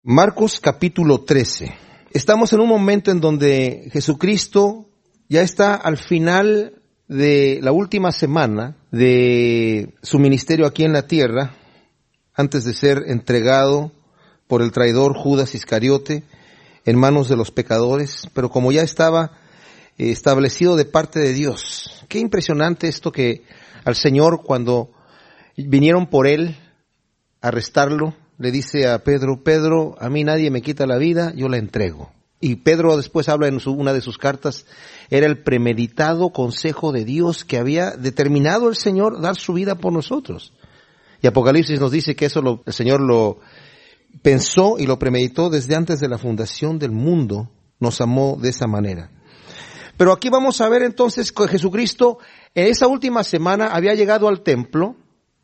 Marcos capítulo 13. Estamos en un momento en donde Jesucristo ya está al final de la última semana de su ministerio aquí en la tierra, antes de ser entregado por el traidor Judas Iscariote en manos de los pecadores, pero como ya estaba establecido de parte de Dios. Qué impresionante esto que al Señor, cuando vinieron por él a arrestarlo, le dice a Pedro: Pedro, a mí nadie me quita la vida, yo la entrego. Y Pedro después habla en una de sus cartas, era el premeditado consejo de Dios que había determinado el Señor dar su vida por nosotros. Y Apocalipsis nos dice que eso el Señor lo pensó y lo premeditó desde antes de la fundación del mundo, nos amó de esa manera. Pero aquí vamos a ver entonces que Jesucristo en esa última semana había llegado al templo.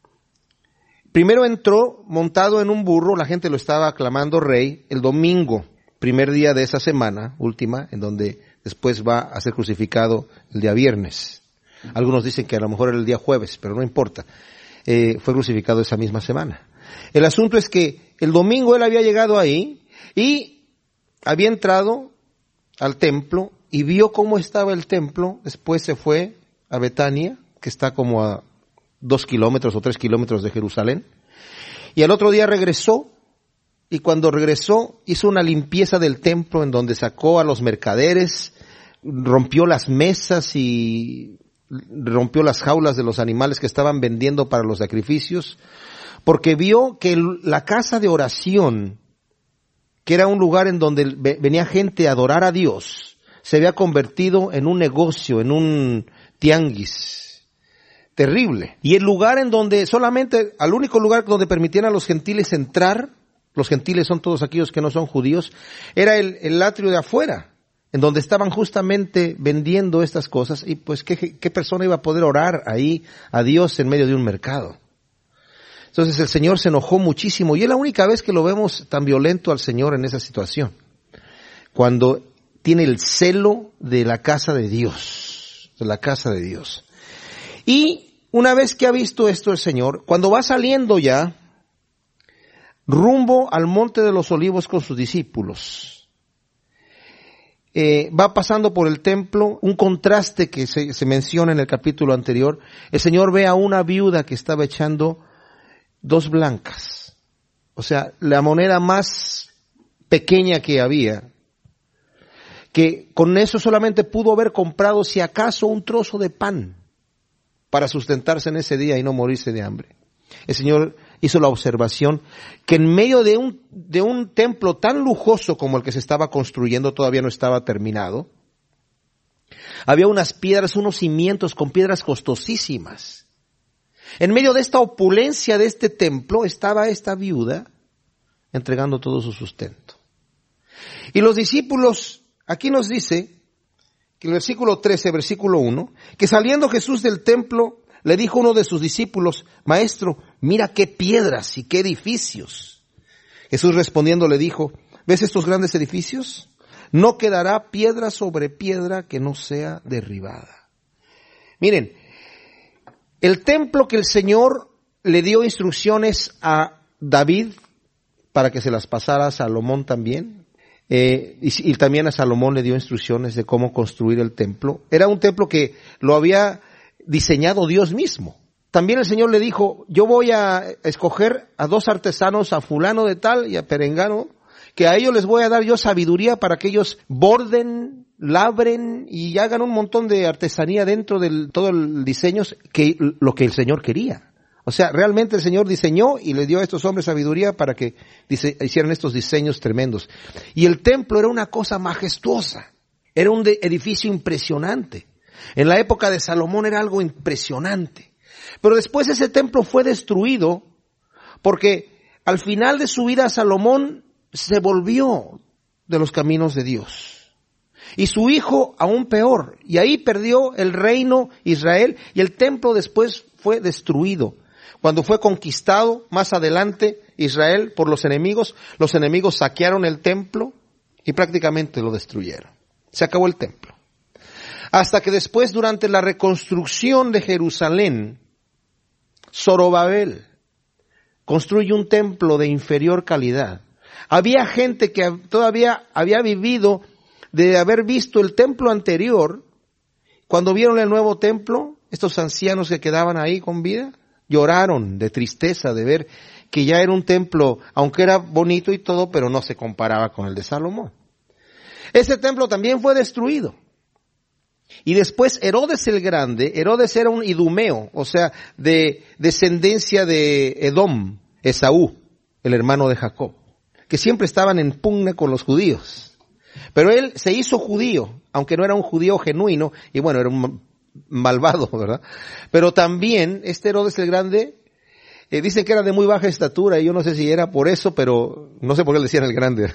Primero entró montado en un burro, la gente lo estaba aclamando rey, el domingo, primer día de esa semana última, en donde después va a ser crucificado el día viernes. Algunos dicen que a lo mejor era el día jueves, pero no importa. Fue crucificado esa misma semana. El asunto es que el domingo él había llegado ahí y había entrado al templo y vio cómo estaba el templo. Después se fue a Betania, que está como a 2 kilómetros o 3 kilómetros de Jerusalén. Y al otro día regresó, y cuando regresó hizo una limpieza del templo en donde sacó a los mercaderes, rompió las mesas y rompió las jaulas de los animales que estaban vendiendo para los sacrificios, porque vio que la casa de oración, que era un lugar en donde venía gente a adorar a Dios, se había convertido en un negocio, en un tianguis terrible. Y el lugar en donde al único lugar donde permitían a los gentiles entrar, los gentiles son todos aquellos que no son judíos, era el atrio de afuera, en donde estaban justamente vendiendo estas cosas. Y pues, ¿qué persona iba a poder orar ahí a Dios en medio de un mercado? Entonces el Señor se enojó muchísimo, y es la única vez que lo vemos tan violento al Señor en esa situación, cuando tiene el celo de la casa de Dios, Y una vez que ha visto esto el Señor, cuando va saliendo ya rumbo al Monte de los Olivos con sus discípulos, va pasando por el templo, un contraste que se menciona en el capítulo anterior. El Señor ve a una viuda que estaba echando 2 blancas, o sea, la moneda más pequeña que había, que con eso solamente pudo haber comprado si acaso un trozo de pan para sustentarse en ese día y no morirse de hambre. El Señor hizo la observación que en medio de un templo tan lujoso como el que se estaba construyendo, todavía no estaba terminado, había unas piedras, unos cimientos con piedras costosísimas. En medio de esta opulencia de este templo estaba esta viuda entregando todo su sustento. Y los discípulos, aquí nos dice, que el versículo 13, versículo 1, que saliendo Jesús del templo, le dijo a uno de sus discípulos: Maestro, mira qué piedras y qué edificios. Jesús respondiendo le dijo: ¿Ves estos grandes edificios? No quedará piedra sobre piedra que no sea derribada. Miren, el templo que el Señor le dio instrucciones a David para que se las pasara a Salomón también, y también a Salomón le dio instrucciones de cómo construir el templo. Era un templo que lo había diseñado Dios mismo. También el Señor le dijo: yo voy a escoger a 2 artesanos, a fulano de tal y a perengano, que a ellos les voy a dar yo sabiduría para que ellos borden, labren y hagan un montón de artesanía dentro de todo el diseño, lo que el Señor quería. O sea, realmente el Señor diseñó y le dio a estos hombres sabiduría para que hicieran estos diseños tremendos. Y el templo era una cosa majestuosa, era un edificio impresionante. En la época de Salomón era algo impresionante. Pero después ese templo fue destruido porque al final de su vida Salomón se volvió de los caminos de Dios. Y su hijo aún peor. Y ahí perdió el reino Israel y el templo después fue destruido. Cuando fue conquistado más adelante Israel por los enemigos saquearon el templo y prácticamente lo destruyeron. Se acabó el templo. Hasta que después, durante la reconstrucción de Jerusalén, Zorobabel construye un templo de inferior calidad, Había gente que todavía había vivido de haber visto el templo anterior. Cuando vieron el nuevo templo, estos ancianos que quedaban ahí con vida, lloraron de tristeza de ver que ya era un templo, aunque era bonito y todo, pero no se comparaba con el de Salomón. Ese templo también fue destruido. Y después Herodes el Grande, Herodes era un idumeo, o sea, de descendencia de Edom, Esaú, el hermano de Jacob, que siempre estaban en pugna con los judíos. Pero él se hizo judío, aunque no era un judío genuino, y bueno, era un malvado, ¿verdad? Pero también este Herodes el Grande, dicen que era de muy baja estatura, y yo no sé si era por eso, pero no sé por qué le decían el Grande.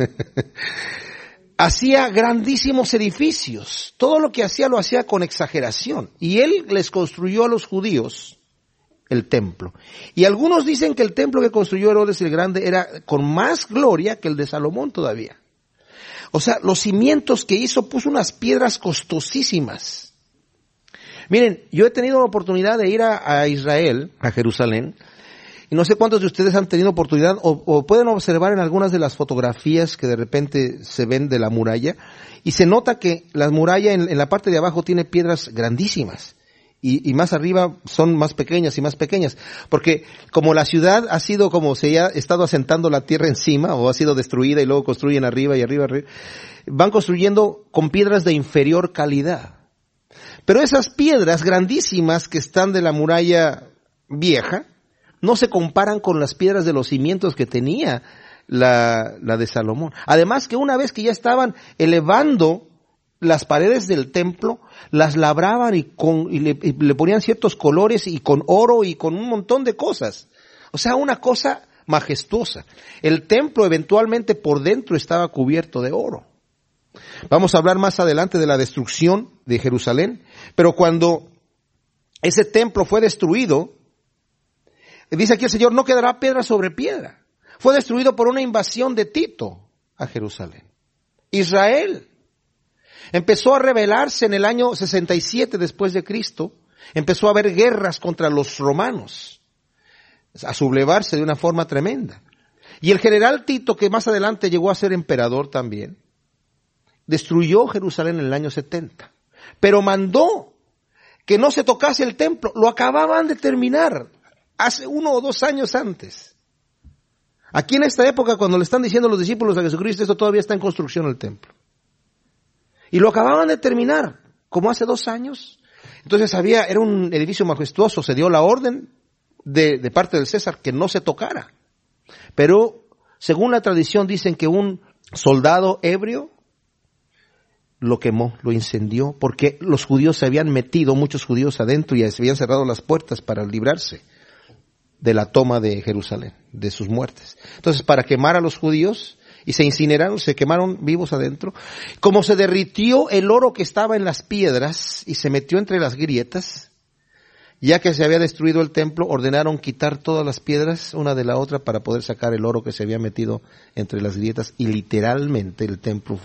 Hacía grandísimos edificios. Todo lo que hacía lo hacía con exageración. Y él les construyó a los judíos el templo. Y algunos dicen que el templo que construyó Herodes el Grande era con más gloria que el de Salomón todavía. O sea, los cimientos que hizo, puso unas piedras costosísimas. Miren, yo he tenido la oportunidad de ir a Israel, a Jerusalén, y no sé cuántos de ustedes han tenido oportunidad o pueden observar en algunas de las fotografías que de repente se ven de la muralla, y se nota que la muralla en la parte de abajo tiene piedras grandísimas, y más arriba son más pequeñas y más pequeñas, porque como la ciudad ha sido como se ha estado asentando la tierra encima, o ha sido destruida y luego construyen arriba y arriba, van construyendo con piedras de inferior calidad. Pero esas piedras grandísimas que están de la muralla vieja, no se comparan con las piedras de los cimientos que tenía la de Salomón. Además que una vez que ya estaban elevando las paredes del templo, las labraban y le ponían ciertos colores y con oro y con un montón de cosas. O sea, una cosa majestuosa. El templo eventualmente por dentro estaba cubierto de oro. Vamos a hablar más adelante de la destrucción de Jerusalén, pero cuando ese templo fue destruido, dice aquí el Señor, no quedará piedra sobre piedra. Fue destruido por una invasión de Tito a Jerusalén. Israel empezó a rebelarse en el año 67 después de Cristo. Empezó a haber guerras contra los romanos, a sublevarse de una forma tremenda. Y el general Tito, que más adelante llegó a ser emperador también, destruyó Jerusalén en el año 70. Pero mandó que no se tocase el templo. Lo acababan de terminar hace 1 o 2 años antes. Aquí en esta época, cuando le están diciendo los discípulos a Jesucristo, esto todavía está en construcción el templo. Y lo acababan de terminar, como hace 2 años. Entonces era un edificio majestuoso, se dio la orden de parte del César que no se tocara. Pero, según la tradición, dicen que un soldado ebrio lo quemó, lo incendió, porque los judíos se habían metido, muchos judíos adentro, y se habían cerrado las puertas para librarse de la toma de Jerusalén, de sus muertes. Entonces, para quemar a los judíos, y se incineraron, se quemaron vivos adentro. Como se derritió el oro que estaba en las piedras y se metió entre las grietas, ya que se había destruido el templo, ordenaron quitar todas las piedras una de la otra para poder sacar el oro que se había metido entre las grietas, y literalmente el templo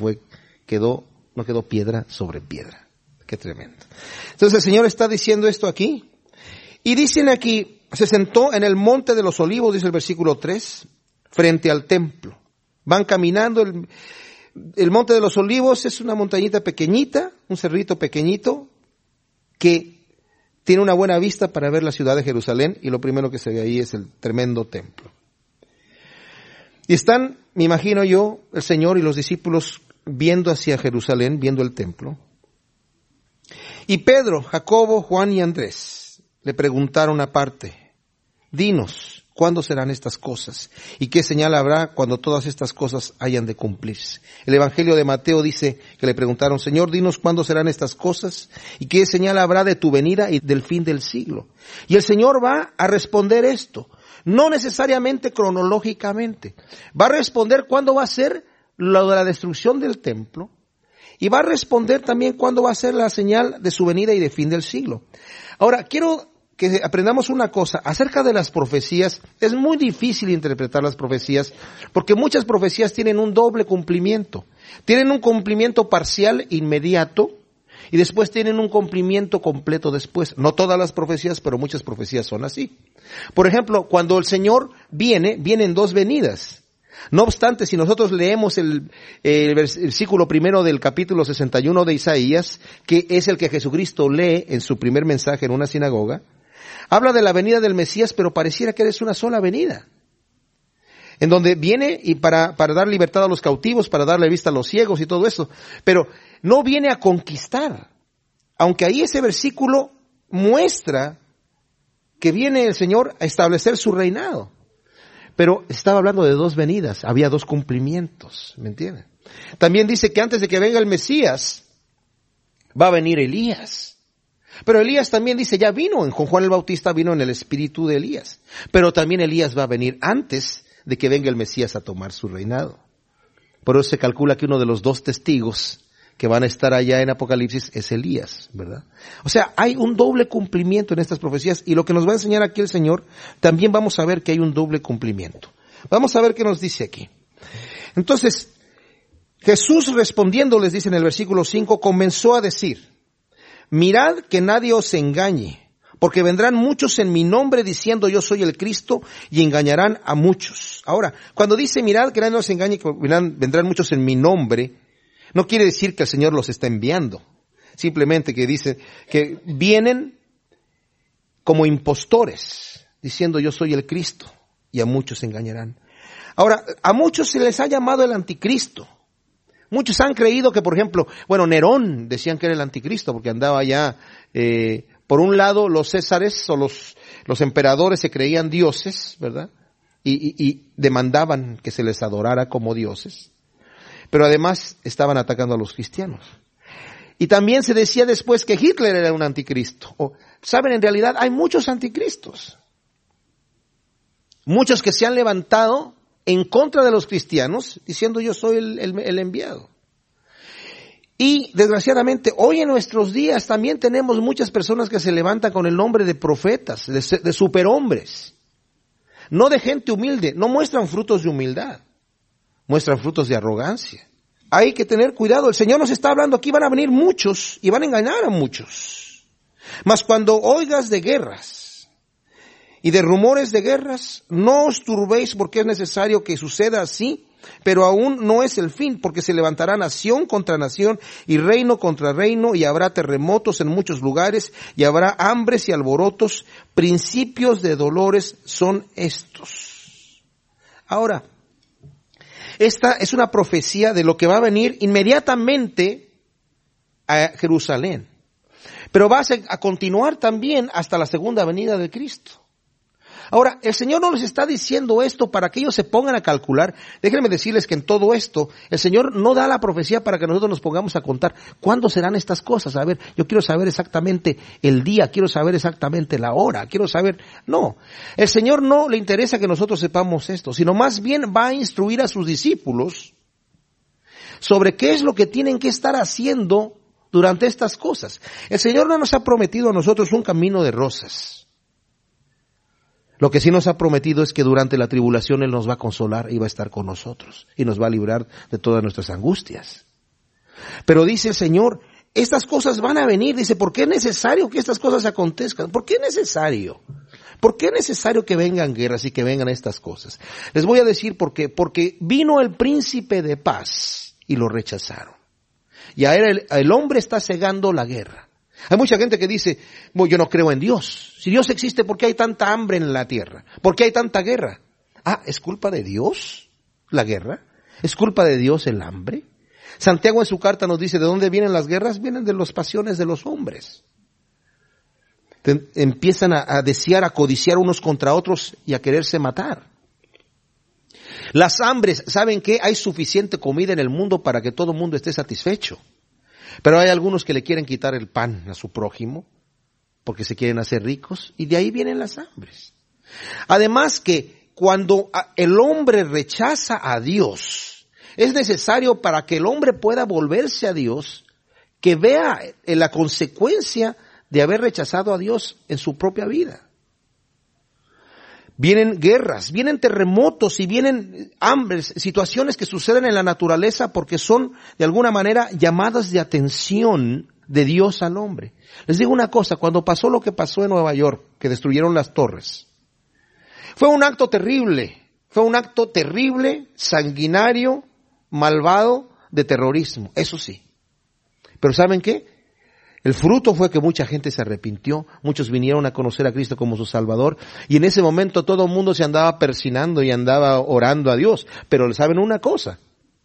no quedó piedra sobre piedra. Qué tremendo. Entonces el Señor está diciendo esto aquí, y dicen aquí, se sentó en el monte de los olivos, dice el versículo 3, frente al templo. Van caminando, el monte de los olivos es una montañita pequeñita, un cerrito pequeñito, que tiene una buena vista para ver la ciudad de Jerusalén, y lo primero que se ve ahí es el tremendo templo. Y están, me imagino yo, el Señor y los discípulos viendo hacia Jerusalén, viendo el templo. Y Pedro, Jacobo, Juan y Andrés le preguntaron aparte, dinos, ¿cuándo serán estas cosas? ¿Y qué señal habrá cuando todas estas cosas hayan de cumplirse? El Evangelio de Mateo dice que le preguntaron, Señor, dinos cuándo serán estas cosas y qué señal habrá de tu venida y del fin del siglo. Y el Señor va a responder esto, no necesariamente cronológicamente. Va a responder cuándo va a ser lo de la destrucción del templo, y va a responder también cuándo va a ser la señal de su venida y de fin del siglo. Ahora, quiero que aprendamos una cosa acerca de las profecías. Es muy difícil interpretar las profecías porque muchas profecías tienen un doble cumplimiento. Tienen un cumplimiento parcial inmediato y después tienen un cumplimiento completo después. No todas las profecías, pero muchas profecías son así. Por ejemplo, cuando el Señor viene en 2 venidas. No obstante, si nosotros leemos el versículo primero del capítulo 61 de Isaías, que es el que Jesucristo lee en su primer mensaje en una sinagoga, habla de la venida del Mesías, pero pareciera que es una sola venida, en donde viene y para dar libertad a los cautivos, para darle vista a los ciegos y todo eso, pero no viene a conquistar, aunque ahí ese versículo muestra que viene el Señor a establecer su reinado. Pero estaba hablando de dos venidas, había dos cumplimientos, ¿me entienden? También dice que antes de que venga el Mesías, va a venir Elías. Pero Elías también dice, ya vino, con Juan el Bautista vino en el espíritu de Elías. Pero también Elías va a venir antes de que venga el Mesías a tomar su reinado. Por eso se calcula que uno de los dos testigos que van a estar allá en Apocalipsis es Elías, ¿verdad? O sea, hay un doble cumplimiento en estas profecías, y lo que nos va a enseñar aquí el Señor, también vamos a ver que hay un doble cumplimiento. Vamos a ver qué nos dice aquí. Entonces, Jesús respondiendo, les dice en el versículo 5, comenzó a decir, mirad que nadie os engañe, porque vendrán muchos en mi nombre diciendo yo soy el Cristo, y engañarán a muchos. Ahora, cuando dice mirad que nadie os engañe, que vendrán muchos en mi nombre, no quiere decir que el Señor los está enviando. Simplemente que dice que vienen como impostores, diciendo yo soy el Cristo, y a muchos engañarán. Ahora, a muchos se les ha llamado el anticristo. Muchos han creído que, por ejemplo, Nerón decían que era el anticristo, porque andaba ya, por un lado, los césares o los emperadores se creían dioses, ¿verdad? Y demandaban que se les adorara como dioses. Pero además estaban atacando a los cristianos. Y también se decía después que Hitler era un anticristo. Saben, en realidad hay muchos anticristos. Muchos que se han levantado en contra de los cristianos, diciendo yo soy el enviado. Y desgraciadamente hoy en nuestros días también tenemos muchas personas que se levantan con el nombre de profetas, de superhombres. No de gente humilde, no muestran frutos de humildad. Muestran frutos de arrogancia. Hay que tener cuidado. El Señor nos está hablando aquí, van a venir muchos y van a engañar a muchos. Mas cuando oigas de guerras y de rumores de guerras, no os turbéis porque es necesario que suceda así, pero aún no es el fin, porque se levantará nación contra nación y reino contra reino, y habrá terremotos en muchos lugares, y habrá hambres y alborotos. Principios de dolores son estos. Ahora, esta es una profecía de lo que va a venir inmediatamente a Jerusalén. Pero va a continuar también hasta la segunda venida de Cristo. Ahora, el Señor no les está diciendo esto para que ellos se pongan a calcular. Déjenme decirles que en todo esto, el Señor no da la profecía para que nosotros nos pongamos a contar cuándo serán estas cosas. A ver, yo quiero saber exactamente el día, quiero saber exactamente la hora, quiero saber. No, el Señor no le interesa que nosotros sepamos esto, sino más bien va a instruir a sus discípulos sobre qué es lo que tienen que estar haciendo durante estas cosas. El Señor no nos ha prometido a nosotros un camino de rosas. Lo que sí nos ha prometido es que durante la tribulación Él nos va a consolar y va a estar con nosotros y nos va a librar de todas nuestras angustias. Pero dice el Señor, estas cosas van a venir. Dice, ¿por qué es necesario que estas cosas acontezcan? ¿Por qué es necesario? ¿Por qué es necesario que vengan guerras y que vengan estas cosas? Les voy a decir por qué. Porque vino el príncipe de paz y lo rechazaron. Y ahora el hombre está cegando la guerra. Hay mucha gente que dice, yo no creo en Dios. Si Dios existe, ¿por qué hay tanta hambre en la tierra? ¿Por qué hay tanta guerra? ¿Es culpa de Dios la guerra? ¿Es culpa de Dios el hambre? Santiago en su carta nos dice, ¿de dónde vienen las guerras? Vienen de las pasiones de los hombres. Empiezan a desear, a codiciar unos contra otros y a quererse matar. Las hambres, ¿saben qué? Hay suficiente comida en el mundo para que todo el mundo esté satisfecho. Pero hay algunos que le quieren quitar el pan a su prójimo porque se quieren hacer ricos, y de ahí vienen las hambres. Además que cuando el hombre rechaza a Dios, es necesario para que el hombre pueda volverse a Dios, que vea la consecuencia de haber rechazado a Dios en su propia vida. Vienen guerras, vienen terremotos y vienen hambres, situaciones que suceden en la naturaleza porque son de alguna manera llamadas de atención de Dios al hombre. Les digo una cosa, cuando pasó lo que pasó en Nueva York, que destruyeron las torres, fue un acto terrible, fue un acto terrible, sanguinario, malvado, de terrorismo, eso sí. Pero ¿saben qué? El fruto fue que mucha gente se arrepintió, muchos vinieron a conocer a Cristo como su Salvador, y en ese momento todo el mundo se andaba persinando y andaba orando a Dios. Pero ¿saben una cosa?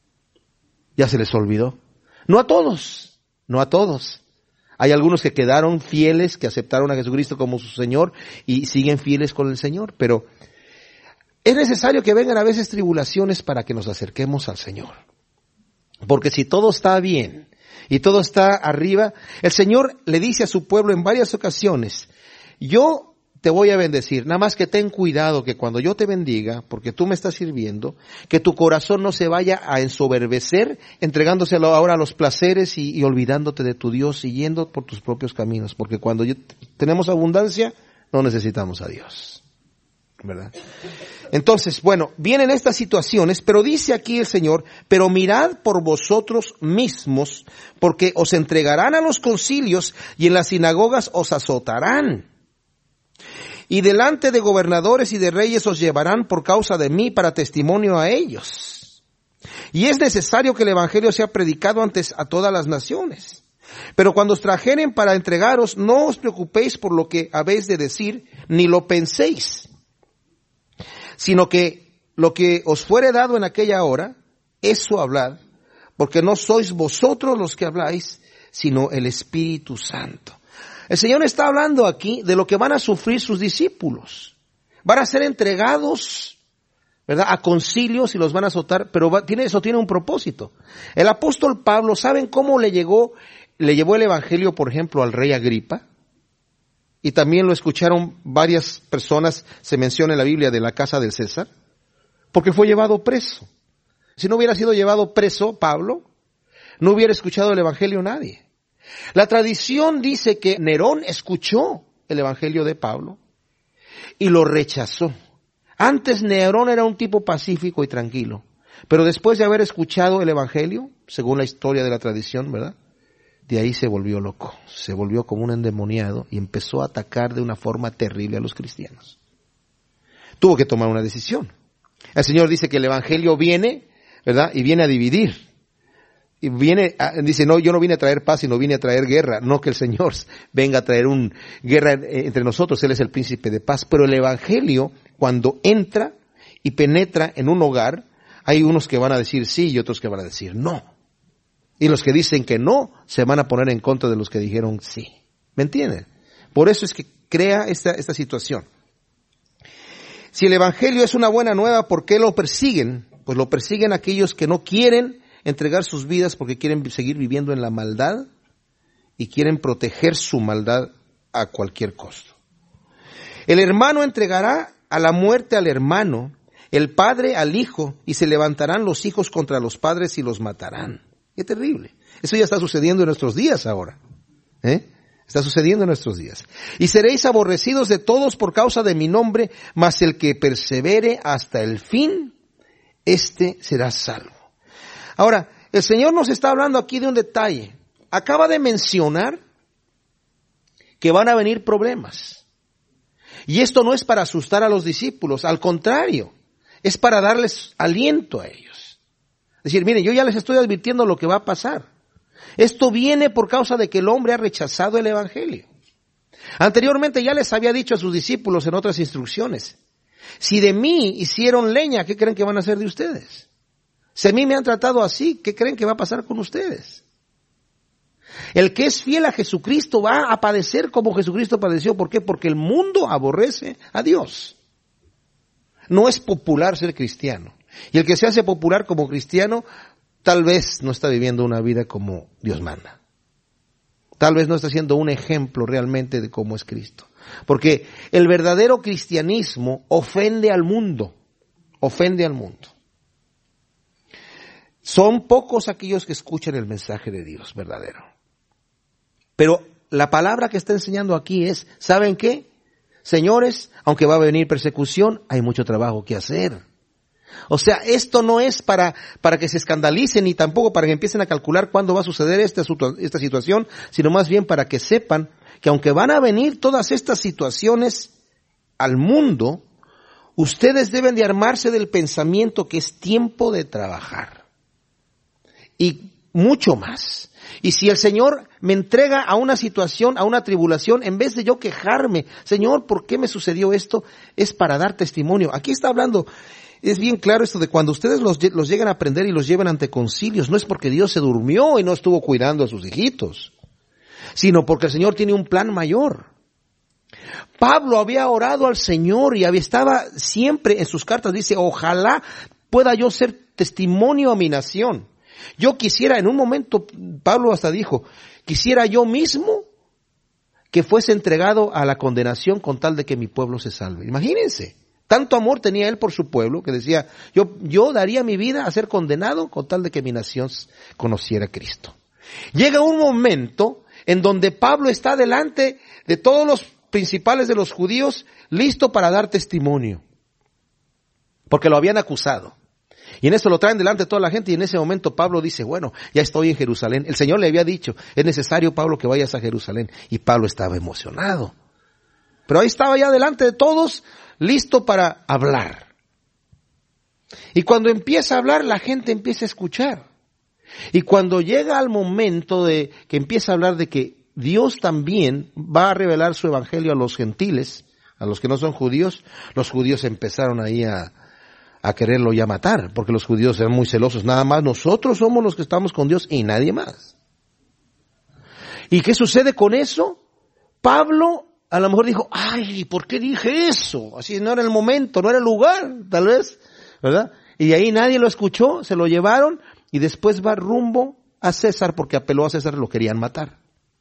Ya se les olvidó. No a todos, no a todos. Hay algunos que quedaron fieles, que aceptaron a Jesucristo como su Señor y siguen fieles con el Señor, pero es necesario que vengan a veces tribulaciones para que nos acerquemos al Señor. Porque si todo está bien y todo está arriba, el Señor le dice a su pueblo en varias ocasiones, yo te voy a bendecir, nada más que ten cuidado que cuando yo te bendiga, porque tú me estás sirviendo, que tu corazón no se vaya a ensoberbecer, entregándoselo ahora a los placeres y olvidándote de tu Dios, siguiendo por tus propios caminos, porque cuando tenemos abundancia, no necesitamos a Dios, ¿verdad? Entonces, bueno, vienen estas situaciones, pero dice aquí el Señor, pero mirad por vosotros mismos, porque os entregarán a los concilios y en las sinagogas os azotarán. Y delante de gobernadores y de reyes os llevarán por causa de mí para testimonio a ellos. Y es necesario que el evangelio sea predicado antes a todas las naciones. Pero cuando os trajeren para entregaros, no os preocupéis por lo que habéis de decir, ni lo penséis, sino que lo que os fuere dado en aquella hora, eso hablad, porque no sois vosotros los que habláis, sino el Espíritu Santo. El Señor está hablando aquí de lo que van a sufrir sus discípulos. Van a ser entregados, ¿verdad?, a concilios y los van a azotar, pero eso tiene un propósito. El apóstol Pablo, ¿saben cómo le llevó el evangelio, por ejemplo, al rey Agripa? Y también lo escucharon varias personas, se menciona en la Biblia, de la casa del César, porque fue llevado preso. Si no hubiera sido llevado preso Pablo, no hubiera escuchado el evangelio nadie. La tradición dice que Nerón escuchó el evangelio de Pablo y lo rechazó. Antes Nerón era un tipo pacífico y tranquilo, pero después de haber escuchado el evangelio, según la historia de la tradición, ¿verdad?, de ahí se volvió loco, se volvió como un endemoniado y empezó a atacar de una forma terrible a los cristianos. Tuvo que tomar una decisión. El Señor dice que el evangelio viene, ¿verdad?, y viene a dividir. Y dice, no, yo no vine a traer paz, sino vine a traer guerra. No que el Señor venga a traer guerra entre nosotros, Él es el príncipe de paz. Pero el evangelio, cuando entra y penetra en un hogar, hay unos que van a decir sí y otros que van a decir no. Y los que dicen que no, se van a poner en contra de los que dijeron sí. ¿Me entienden? Por eso es que crea esta situación. Si el evangelio es una buena nueva, ¿por qué lo persiguen? Pues lo persiguen aquellos que no quieren entregar sus vidas porque quieren seguir viviendo en la maldad y quieren proteger su maldad a cualquier costo. El hermano entregará a la muerte al hermano, el padre al hijo, y se levantarán los hijos contra los padres y los matarán. Qué terrible. Eso ya está sucediendo en nuestros días ahora. Está sucediendo en nuestros días. Y seréis aborrecidos de todos por causa de mi nombre, mas el que persevere hasta el fin, éste será salvo. Ahora, el Señor nos está hablando aquí de un detalle. Acaba de mencionar que van a venir problemas. Y esto no es para asustar a los discípulos, al contrario, es para darles aliento a ellos. Es decir, miren, yo ya les estoy advirtiendo lo que va a pasar. Esto viene por causa de que el hombre ha rechazado el evangelio. Anteriormente ya les había dicho a sus discípulos en otras instrucciones, si de mí hicieron leña, ¿qué creen que van a hacer de ustedes? Si a mí me han tratado así, ¿qué creen que va a pasar con ustedes? El que es fiel a Jesucristo va a padecer como Jesucristo padeció. ¿Por qué? Porque el mundo aborrece a Dios. No es popular ser cristiano. Y el que se hace popular como cristiano, tal vez no está viviendo una vida como Dios manda. Tal vez no está siendo un ejemplo realmente de cómo es Cristo. Porque el verdadero cristianismo ofende al mundo. Ofende al mundo. Son pocos aquellos que escuchan el mensaje de Dios verdadero. Pero la palabra que está enseñando aquí es, ¿saben qué? Señores, aunque va a venir persecución, hay mucho trabajo que hacer. O sea, esto no es para que se escandalicen ni tampoco para que empiecen a calcular cuándo va a suceder esta situación, sino más bien para que sepan que aunque van a venir todas estas situaciones al mundo, ustedes deben de armarse del pensamiento que es tiempo de trabajar. Y mucho más. Y si el Señor me entrega a una situación, a una tribulación, en vez de yo quejarme, Señor, ¿por qué me sucedió esto? Es para dar testimonio. Aquí está hablando, es bien claro esto de cuando ustedes los llegan a aprender y los llevan ante concilios, no es porque Dios se durmió y no estuvo cuidando a sus hijitos, sino porque el Señor tiene un plan mayor. Pablo había orado al Señor y estaba siempre en sus cartas, dice, ojalá pueda yo ser testimonio a mi nación. Yo quisiera, en un momento, Pablo hasta dijo, quisiera yo mismo que fuese entregado a la condenación con tal de que mi pueblo se salve. Imagínense, tanto amor tenía él por su pueblo que decía, yo daría mi vida a ser condenado con tal de que mi nación conociera a Cristo. Llega un momento en donde Pablo está delante de todos los principales de los judíos, listo para dar testimonio, porque lo habían acusado. Y en eso lo traen delante de toda la gente y en ese momento Pablo dice, bueno, ya estoy en Jerusalén. El Señor le había dicho, es necesario, Pablo, que vayas a Jerusalén. Y Pablo estaba emocionado. Pero ahí estaba ya delante de todos, listo para hablar. Y cuando empieza a hablar, la gente empieza a escuchar. Y cuando llega al momento de que empieza a hablar de que Dios también va a revelar su evangelio a los gentiles, a los que no son judíos, los judíos empezaron ahí a quererlo ya matar, porque los judíos eran muy celosos. Nada más nosotros somos los que estamos con Dios y nadie más. ¿Y qué sucede con eso? Pablo a lo mejor dijo, ay, ¿por qué dije eso? Así no era el momento, no era el lugar, tal vez, ¿verdad? Y de ahí nadie lo escuchó, se lo llevaron y después va rumbo a César porque apeló a César, lo querían matar.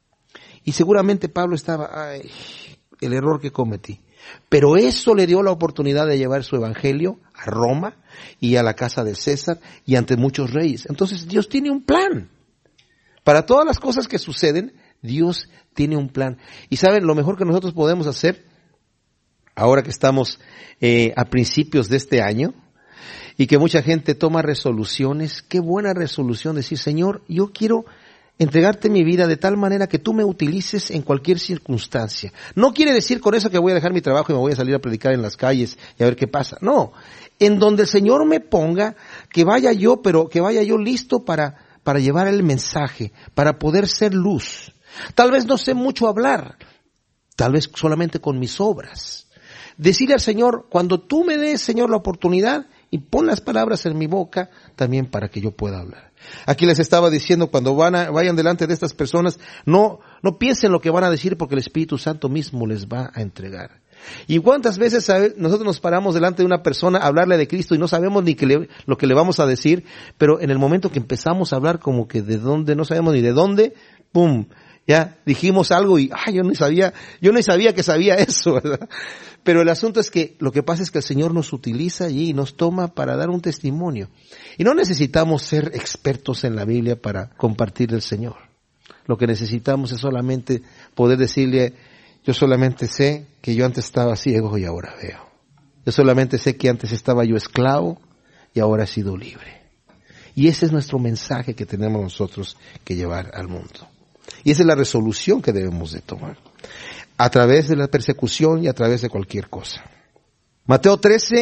Y seguramente Pablo estaba, ay, el error que cometí. Pero eso le dio la oportunidad de llevar su evangelio a Roma y a la casa de César y ante muchos reyes. Entonces Dios tiene un plan. Para todas las cosas que suceden, Dios tiene un plan. Y saben, lo mejor que nosotros podemos hacer, ahora que estamos a principios de este año, y que mucha gente toma resoluciones, qué buena resolución decir, Señor, yo quiero entregarte mi vida de tal manera que tú me utilices en cualquier circunstancia. No quiere decir con eso que voy a dejar mi trabajo y me voy a salir a predicar en las calles y a ver qué pasa. No, en donde el Señor me ponga, que vaya yo, pero que vaya yo listo para llevar el mensaje, para poder ser luz. Tal vez no sé mucho hablar, tal vez solamente con mis obras. Decirle al Señor, cuando tú me des, Señor, la oportunidad, y pon las palabras en mi boca también para que yo pueda hablar. Aquí les estaba diciendo, cuando vayan delante de estas personas, no piensen lo que van a decir porque el Espíritu Santo mismo les va a entregar. Y cuántas veces nosotros nos paramos delante de una persona a hablarle de Cristo y no sabemos ni lo que le vamos a decir, pero en el momento que empezamos a hablar como que de dónde, no sabemos ni de dónde, ¡pum!, ya dijimos algo y yo no sabía que sabía eso, ¿verdad? Pero el asunto es que lo que pasa es que el Señor nos utiliza allí y nos toma para dar un testimonio. Y no necesitamos ser expertos en la Biblia para compartir el Señor. Lo que necesitamos es solamente poder decirle, yo solamente sé que yo antes estaba ciego y ahora veo. Yo solamente sé que antes estaba yo esclavo y ahora he sido libre. Y ese es nuestro mensaje que tenemos nosotros que llevar al mundo. Y esa es la resolución que debemos de tomar. A través de la persecución y a través de cualquier cosa. Mateo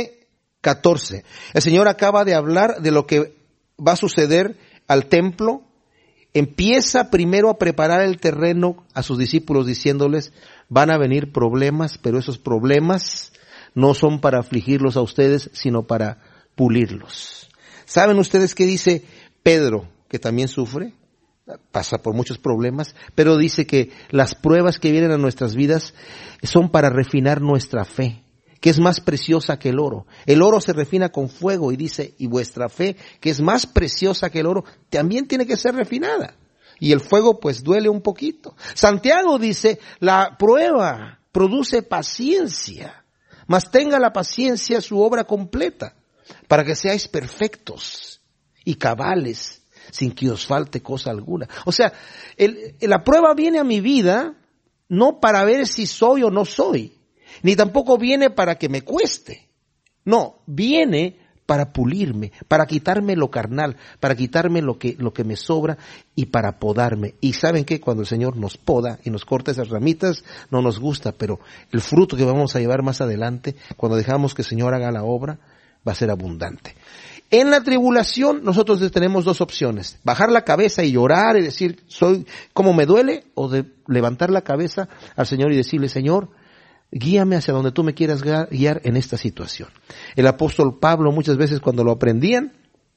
13:14. El Señor acaba de hablar de lo que va a suceder al templo. Empieza primero a preparar el terreno a sus discípulos diciéndoles, van a venir problemas, pero esos problemas no son para afligirlos a ustedes, sino para pulirlos. ¿Saben ustedes qué dice Pedro, que también sufre? Pasa por muchos problemas, pero dice que las pruebas que vienen a nuestras vidas son para refinar nuestra fe, que es más preciosa que el oro. El oro se refina con fuego y dice, y vuestra fe, que es más preciosa que el oro, también tiene que ser refinada. Y el fuego pues duele un poquito. Santiago dice, la prueba produce paciencia, mas tenga la paciencia su obra completa, para que seáis perfectos y cabales, sin que os falte cosa alguna. O sea, la prueba viene a mi vida no para ver si soy o no soy, ni tampoco viene para que me cueste. No, viene para pulirme, para quitarme lo carnal, para quitarme lo que me sobra y para podarme. Y ¿saben qué? Cuando el Señor nos poda y nos corta esas ramitas, no nos gusta, pero el fruto que vamos a llevar más adelante, cuando dejamos que el Señor haga la obra, va a ser abundante. En la tribulación nosotros tenemos dos opciones: bajar la cabeza y llorar y decir, ¿cómo me duele? O de levantar la cabeza al Señor y decirle, Señor, guíame hacia donde tú me quieras guiar en esta situación. El apóstol Pablo muchas veces cuando lo aprendían,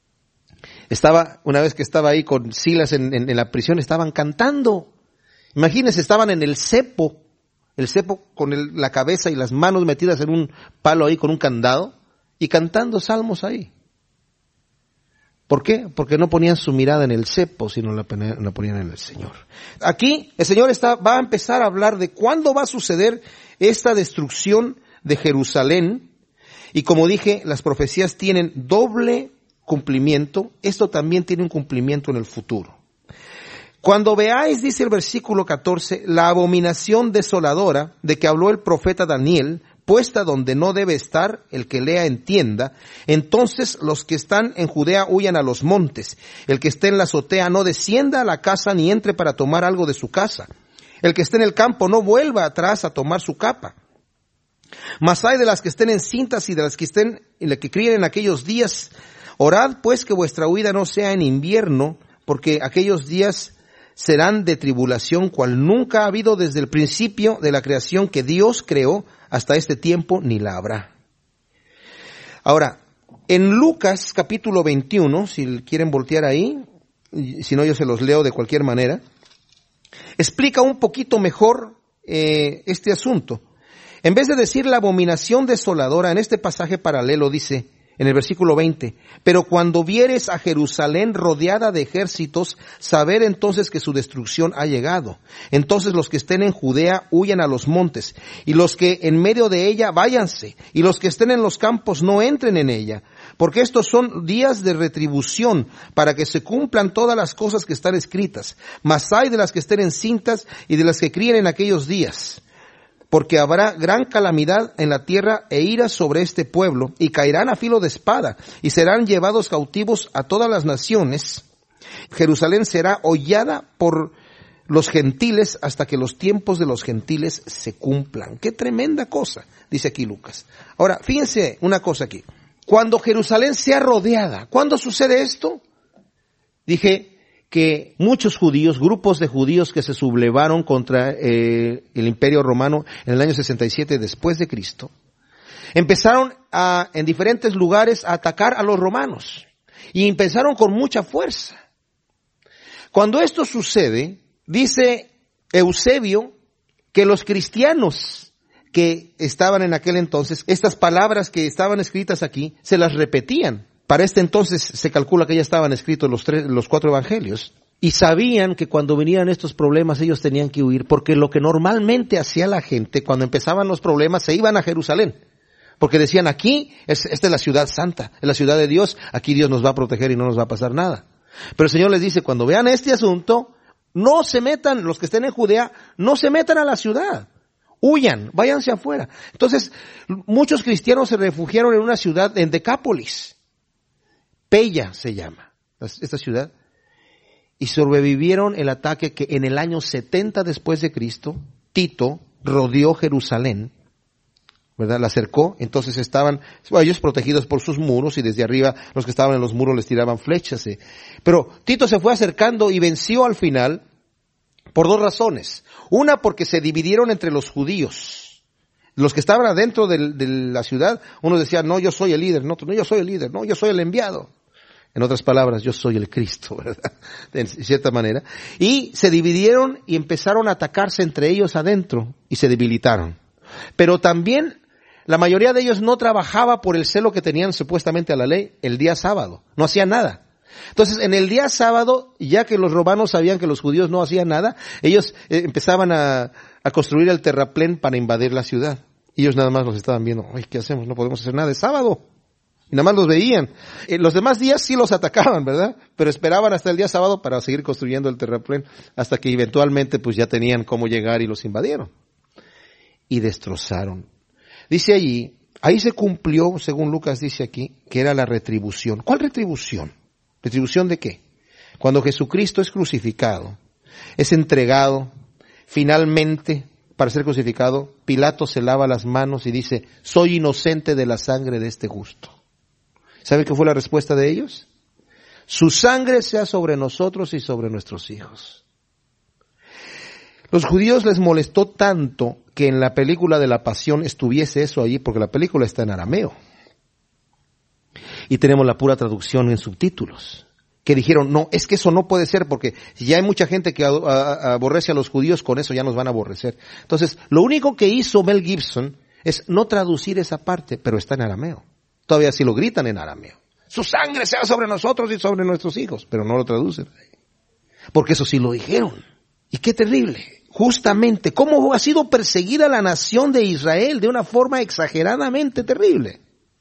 una vez que estaba ahí con Silas en la prisión, estaban cantando. Imagínense, estaban en el cepo con la cabeza y las manos metidas en un palo ahí con un candado y cantando salmos ahí. ¿Por qué? Porque no ponían su mirada en el cepo, sino la ponían en el Señor. Aquí el Señor va a empezar a hablar de cuándo va a suceder esta destrucción de Jerusalén. Y como dije, las profecías tienen doble cumplimiento. Esto también tiene un cumplimiento en el futuro. Cuando veáis, dice el versículo 14, la abominación desoladora de que habló el profeta Daniel, puesta donde no debe estar, el que lea entienda, entonces los que están en Judea huyan a los montes, el que esté en la azotea no descienda a la casa ni entre para tomar algo de su casa, el que esté en el campo no vuelva atrás a tomar su capa. Mas hay de las que estén encintas y de las que críen en aquellos días, orad pues que vuestra huida no sea en invierno, porque aquellos días serán de tribulación cual nunca ha habido desde el principio de la creación que Dios creó hasta este tiempo, ni la habrá. Ahora, en Lucas capítulo 21, si quieren voltear ahí, si no yo se los leo de cualquier manera, explica un poquito mejor este asunto. En vez de decir la abominación desoladora, en este pasaje paralelo dice, en el versículo 20, pero cuando vieres a Jerusalén rodeada de ejércitos, saber entonces que su destrucción ha llegado. Entonces los que estén en Judea huyan a los montes, y los que en medio de ella váyanse, y los que estén en los campos no entren en ella, porque estos son días de retribución, para que se cumplan todas las cosas que están escritas. Mas hay de las que estén encintas y de las que críen en aquellos días. Porque habrá gran calamidad en la tierra e ira sobre este pueblo, y caerán a filo de espada, y serán llevados cautivos a todas las naciones. Jerusalén será hollada por los gentiles hasta que los tiempos de los gentiles se cumplan. ¡Qué tremenda cosa! Dice aquí Lucas. Ahora, fíjense una cosa aquí. Cuando Jerusalén sea rodeada, ¿cuándo sucede esto? Dije que muchos judíos, grupos de judíos que se sublevaron contra el Imperio Romano en el año 67 después de Cristo, empezaron en diferentes lugares a atacar a los romanos y empezaron con mucha fuerza. Cuando esto sucede, dice Eusebio que los cristianos que estaban en aquel entonces, estas palabras que estaban escritas aquí, se las repetían. Para este entonces se calcula que ya estaban escritos los 4 evangelios y sabían que cuando venían estos problemas ellos tenían que huir, porque lo que normalmente hacía la gente cuando empezaban los problemas se iban a Jerusalén, porque decían esta es la ciudad santa, es la ciudad de Dios, aquí Dios nos va a proteger y no nos va a pasar nada. Pero el Señor les dice, cuando vean este asunto, no se metan, los que estén en Judea, no se metan a la ciudad. Huyan, váyanse afuera. Entonces, muchos cristianos se refugiaron en una ciudad, en Decápolis. Pella se llama esta ciudad, y sobrevivieron el ataque que en el año 70 después de Cristo, Tito rodeó Jerusalén, ¿verdad? La cercó, entonces estaban ellos protegidos por sus muros y desde arriba los que estaban en los muros les tiraban flechas. Pero Tito se fue acercando y venció al final por 2 razones. Una, porque se dividieron entre los judíos. Los que estaban adentro de la ciudad, uno decía, no, yo soy el líder, no, yo soy el líder, no, yo soy el enviado. En otras palabras, yo soy el Cristo, ¿verdad? De cierta manera. Y se dividieron y empezaron a atacarse entre ellos adentro y se debilitaron. Pero también la mayoría de ellos no trabajaba por el celo que tenían supuestamente a la ley el día sábado. No hacían nada. Entonces, en el día sábado, ya que los romanos sabían que los judíos no hacían nada, ellos empezaban a construir el terraplén para invadir la ciudad. Y ellos nada más los estaban viendo. Ay, ¿qué hacemos? No podemos hacer nada, es sábado. Y nada más los veían. Los demás días sí los atacaban, ¿verdad? Pero esperaban hasta el día sábado para seguir construyendo el terraplén, hasta que eventualmente pues ya tenían cómo llegar y los invadieron. Y destrozaron. Dice allí Ahí se cumplió, según Lucas dice aquí, que era la retribución. ¿Cuál retribución? ¿Retribución de qué? Cuando Jesucristo es crucificado, es entregado, finalmente, para ser crucificado, Pilato se lava las manos y dice, soy inocente de la sangre de este justo. ¿Sabe qué fue la respuesta de ellos? Su sangre sea sobre nosotros y sobre nuestros hijos. Los judíos les molestó tanto que en la película de la Pasión estuviese eso allí, porque la película está en arameo. Y tenemos la pura traducción en subtítulos. Que dijeron, no, es que eso no puede ser, porque si ya hay mucha gente que aborrece a los judíos, con eso ya nos van a aborrecer. Entonces, lo único que hizo Mel Gibson es no traducir esa parte, pero está en arameo. Todavía sí lo gritan en arameo. Su sangre sea sobre nosotros y sobre nuestros hijos, pero no lo traducen. Porque eso sí lo dijeron. Y qué terrible. Justamente, cómo ha sido perseguida la nación de Israel de una forma exageradamente terrible.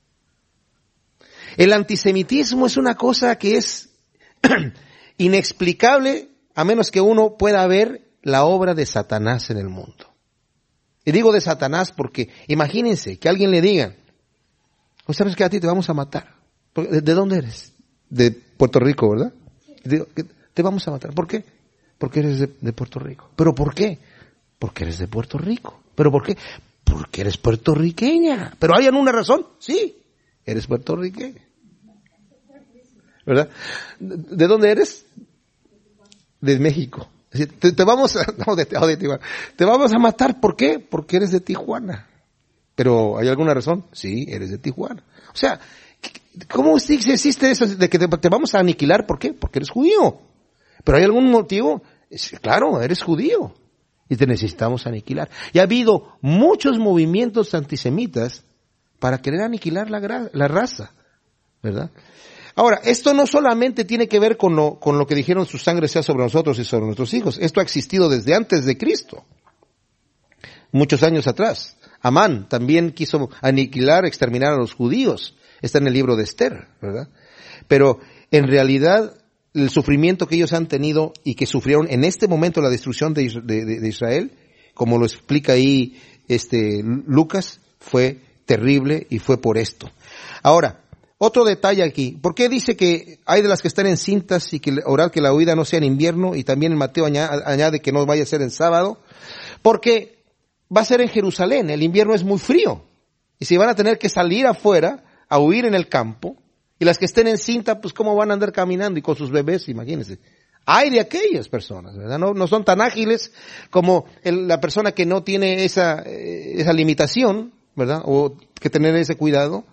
El antisemitismo es una cosa que es inexplicable a menos que uno pueda ver la obra de Satanás en el mundo. Y digo de Satanás porque imagínense que alguien le diga, ¿pues sabes que a ti te vamos a matar? ¿De dónde eres? De Puerto Rico, ¿verdad? Digo, te vamos a matar. ¿Por qué? Porque eres de Puerto Rico. ¿Pero por qué? Porque eres de Puerto Rico. ¿Pero por qué? Porque eres puertorriqueña. ¿Pero hay alguna razón? Sí, eres puertorriqueña. ¿Verdad? ¿De dónde eres? De México. Te vamos a, no, de Tijuana. Te vamos a matar. ¿Por qué? Porque eres de Tijuana. ¿Pero hay alguna razón? Sí, eres de Tijuana. O sea, ¿cómo existe eso de que te vamos a aniquilar? ¿Por qué? Porque eres judío. ¿Pero hay algún motivo? Claro, eres judío. Y te necesitamos aniquilar. Y ha habido muchos movimientos antisemitas para querer aniquilar la raza. ¿Verdad? Ahora, esto no solamente tiene que ver con lo que dijeron su sangre sea sobre nosotros y sobre nuestros hijos. Esto ha existido desde antes de Cristo. Muchos años atrás. Amán también quiso aniquilar, exterminar a los judíos. Está en el libro de Esther, ¿verdad? Pero en realidad el sufrimiento que ellos han tenido y que sufrieron en este momento la destrucción de Israel, como lo explica ahí Lucas, fue terrible y fue por esto. Ahora, otro detalle aquí. ¿Por qué dice que hay de las que están encintas y que orar que la huida no sea en invierno? Y también en Mateo añade que no vaya a ser en sábado. Porque va a ser en Jerusalén. El invierno es muy frío. Y si van a tener que salir afuera a huir en el campo, y las que estén encinta, pues cómo van a andar caminando y con sus bebés, imagínense. Hay de aquellas personas, ¿verdad? No son tan ágiles como la persona que no tiene esa limitación, ¿verdad? O que tener ese cuidado.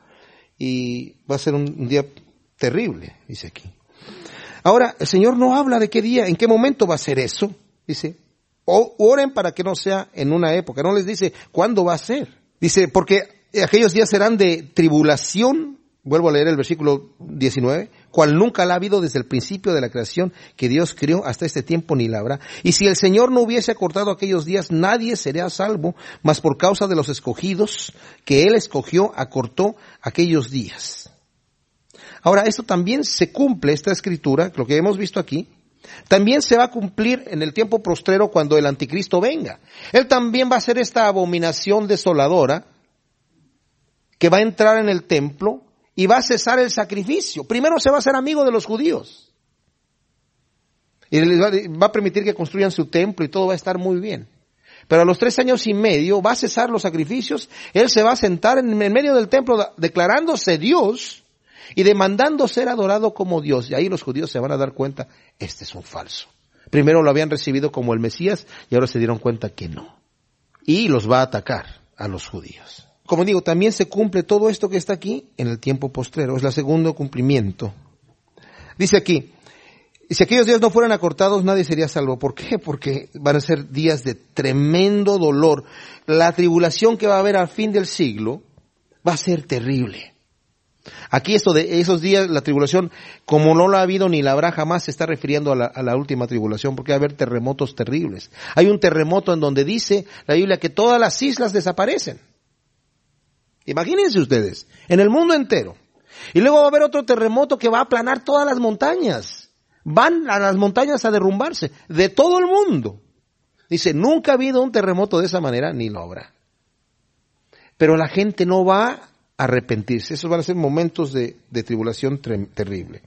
Y va a ser un día terrible, dice aquí. Ahora, el Señor no habla de qué día, en qué momento va a ser eso. Dice, oren para que no sea en una época. No les dice cuándo va a ser. Dice, porque aquellos días serán de tribulación. Vuelvo a leer el versículo 19. Cual nunca la ha habido desde el principio de la creación que Dios creó hasta este tiempo ni la habrá. Y si el Señor no hubiese acortado aquellos días, nadie sería salvo, mas por causa de los escogidos que Él escogió, acortó aquellos días. Ahora, esto también se cumple, esta escritura, lo que hemos visto aquí, también se va a cumplir en el tiempo postrero cuando el anticristo venga. Él también va a hacer esta abominación desoladora que va a entrar en el templo y va a cesar el sacrificio. Primero se va a hacer amigo de los judíos. Y les va a permitir que construyan su templo y todo va a estar muy bien. Pero a los 3 años y medio va a cesar los sacrificios. Él se va a sentar en medio del templo declarándose Dios y demandando ser adorado como Dios. Y ahí los judíos se van a dar cuenta, este es un falso. Primero lo habían recibido como el Mesías y ahora se dieron cuenta que no. Y los va a atacar a los judíos. Como digo, también se cumple todo esto que está aquí en el tiempo postrero. Es el segundo cumplimiento. Dice aquí, si aquellos días no fueran acortados, nadie sería salvo. ¿Por qué? Porque van a ser días de tremendo dolor. La tribulación que va a haber al fin del siglo va a ser terrible. Aquí esto de esos días, la tribulación, como no la ha habido ni la habrá jamás, se está refiriendo a la última tribulación, porque va a haber terremotos terribles. Hay un terremoto en donde dice la Biblia que todas las islas desaparecen. Imagínense ustedes, en el mundo entero. Y luego va a haber otro terremoto que va a aplanar todas las montañas. Van a las montañas a derrumbarse, de todo el mundo. Dice, nunca ha habido un terremoto de esa manera, ni lo habrá. Pero la gente no va arrepentirse. Esos van a ser momentos de tribulación terrible.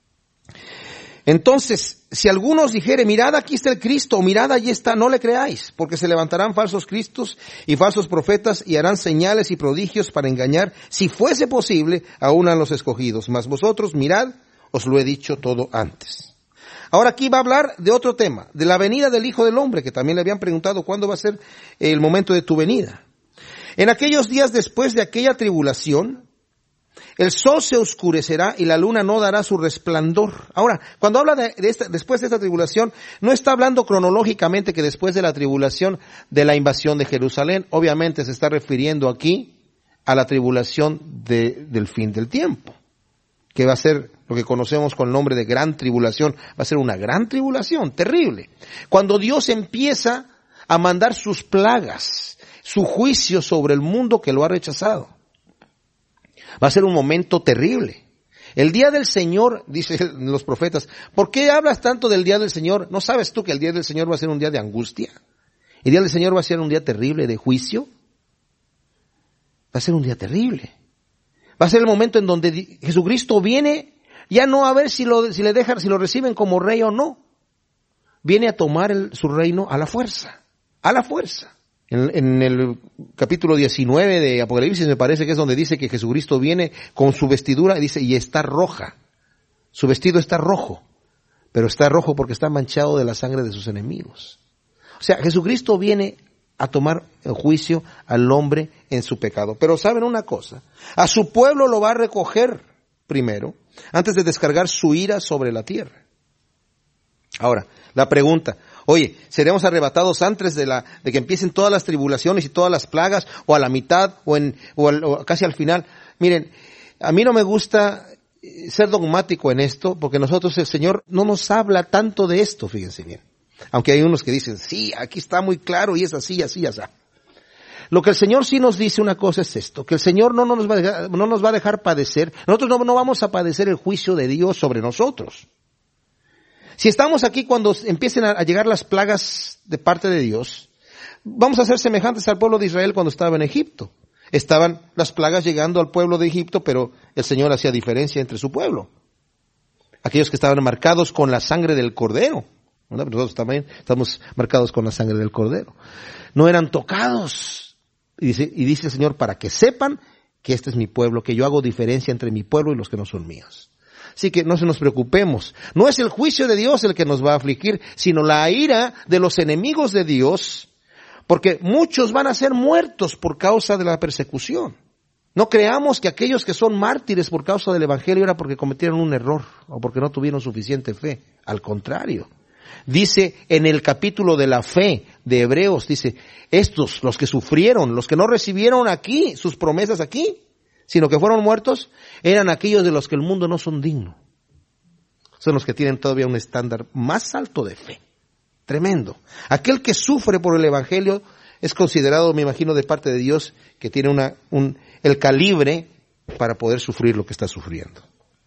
Entonces, si algunos dijere, mirad aquí está el Cristo, o mirad allí está, no le creáis, porque se levantarán falsos cristos y falsos profetas y harán señales y prodigios para engañar, si fuese posible, aún a los escogidos. Mas vosotros mirad, os lo he dicho todo antes. Ahora aquí va a hablar de otro tema, de la venida del Hijo del Hombre, que también le habían preguntado cuándo va a ser el momento de tu venida. En aquellos días después de aquella tribulación, el sol se oscurecerá y la luna no dará su resplandor. Ahora, cuando habla después de esta tribulación, no está hablando cronológicamente que después de la tribulación de la invasión de Jerusalén. Obviamente se está refiriendo aquí a la tribulación del fin del tiempo, que va a ser lo que conocemos con el nombre de gran tribulación. Va a ser una gran tribulación, terrible. Cuando Dios empieza a mandar sus plagas, su juicio sobre el mundo que lo ha rechazado. Va a ser un momento terrible. El día del Señor, dicen los profetas, ¿por qué hablas tanto del día del Señor? ¿No sabes tú que el día del Señor va a ser un día de angustia? ¿El día del Señor va a ser un día terrible de juicio? Va a ser un día terrible. Va a ser el momento en donde Jesucristo viene, ya no a ver si lo reciben como rey o no. Viene a tomar su reino a la fuerza. A la fuerza. En el capítulo 19 de Apocalipsis me parece que es donde dice que Jesucristo viene con su vestidura, dice, y está roja. Su vestido está rojo, pero está rojo porque está manchado de la sangre de sus enemigos. O sea, Jesucristo viene a tomar el juicio al hombre en su pecado. Pero ¿saben una cosa? A su pueblo lo va a recoger primero, antes de descargar su ira sobre la tierra. Ahora, la pregunta, oye, ¿seremos arrebatados antes de que empiecen todas las tribulaciones y todas las plagas, o a la mitad, o casi al final? Miren, a mí no me gusta ser dogmático en esto, porque el Señor no nos habla tanto de esto, fíjense bien. Aunque hay unos que dicen, sí, aquí está muy claro y es así, así, así. Lo que el Señor sí nos dice una cosa es esto, que el Señor no nos va a dejar padecer, nosotros no vamos a padecer el juicio de Dios sobre nosotros. Si estamos aquí cuando empiecen a llegar las plagas de parte de Dios, vamos a ser semejantes al pueblo de Israel cuando estaba en Egipto. Estaban las plagas llegando al pueblo de Egipto, pero el Señor hacía diferencia entre su pueblo. Aquellos que estaban marcados con la sangre del Cordero, ¿verdad? Nosotros también estamos marcados con la sangre del Cordero. No eran tocados. Y dice el Señor, para que sepan que este es mi pueblo, que yo hago diferencia entre mi pueblo y los que no son míos. Así que no se nos preocupemos. No es el juicio de Dios el que nos va a afligir, sino la ira de los enemigos de Dios, porque muchos van a ser muertos por causa de la persecución. No creamos que aquellos que son mártires por causa del Evangelio era porque cometieron un error o porque no tuvieron suficiente fe. Al contrario. Dice en el capítulo de la fe de Hebreos, dice, estos, los que sufrieron, los que no recibieron aquí sus promesas aquí, sino que fueron muertos, eran aquellos de los que el mundo no son dignos. Son los que tienen todavía un estándar más alto de fe. Tremendo. Aquel que sufre por el Evangelio es considerado, me imagino, de parte de Dios, que tiene el calibre para poder sufrir lo que está sufriendo.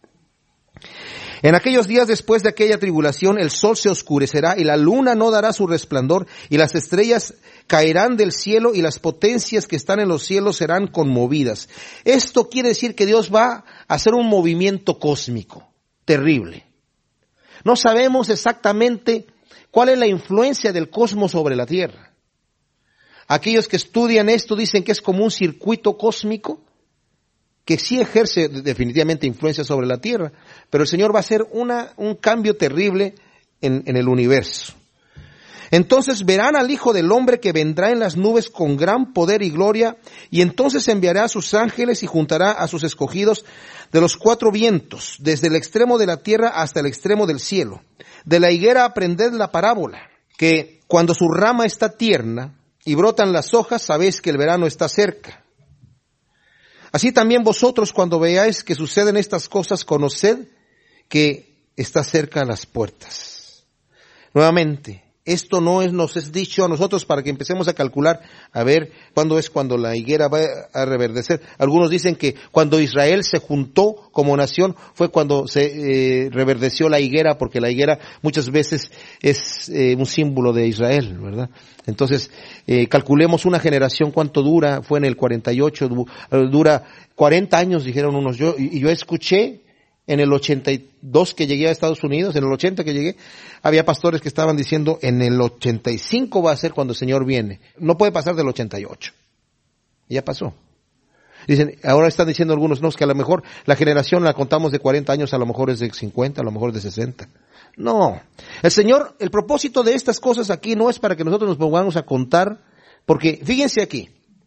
En aquellos días después de aquella tribulación, el sol se oscurecerá y la luna no dará su resplandor y las estrellas caerán del cielo y las potencias que están en los cielos serán conmovidas. Esto quiere decir que Dios va a hacer un movimiento cósmico terrible. No sabemos exactamente cuál es la influencia del cosmos sobre la Tierra. Aquellos que estudian esto dicen que es como un circuito cósmico que sí ejerce definitivamente influencia sobre la Tierra, pero el Señor va a hacer un cambio terrible en el universo. Entonces verán al Hijo del Hombre que vendrá en las nubes con gran poder y gloria, y entonces enviará a sus ángeles y juntará a sus escogidos de los cuatro vientos, desde el extremo de la tierra hasta el extremo del cielo. De la higuera aprended la parábola, que cuando su rama está tierna y brotan las hojas, sabéis que el verano está cerca. Así también vosotros, cuando veáis que suceden estas cosas, conoced que está cerca a las puertas. Nuevamente, esto no nos es dicho a nosotros para que empecemos a calcular, a ver cuándo es cuando la higuera va a reverdecer. Algunos dicen que cuando Israel se juntó como nación fue cuando se reverdeció la higuera, porque la higuera muchas veces es un símbolo de Israel, ¿verdad? Entonces, calculemos una generación cuánto dura, fue en el 48, dura 40 años, dijeron unos. Yo escuché en el 82 que llegué a Estados Unidos, en el 80 que llegué, había pastores que estaban diciendo en el 85 va a ser cuando el Señor viene. No puede pasar del 88. Y ya pasó. Dicen, ahora están diciendo algunos, no, es que a lo mejor la generación la contamos de 40 años, a lo mejor es de 50, a lo mejor es de 60. No. El Señor, el propósito de estas cosas aquí no es para que nosotros nos pongamos a contar, porque fíjense aquí.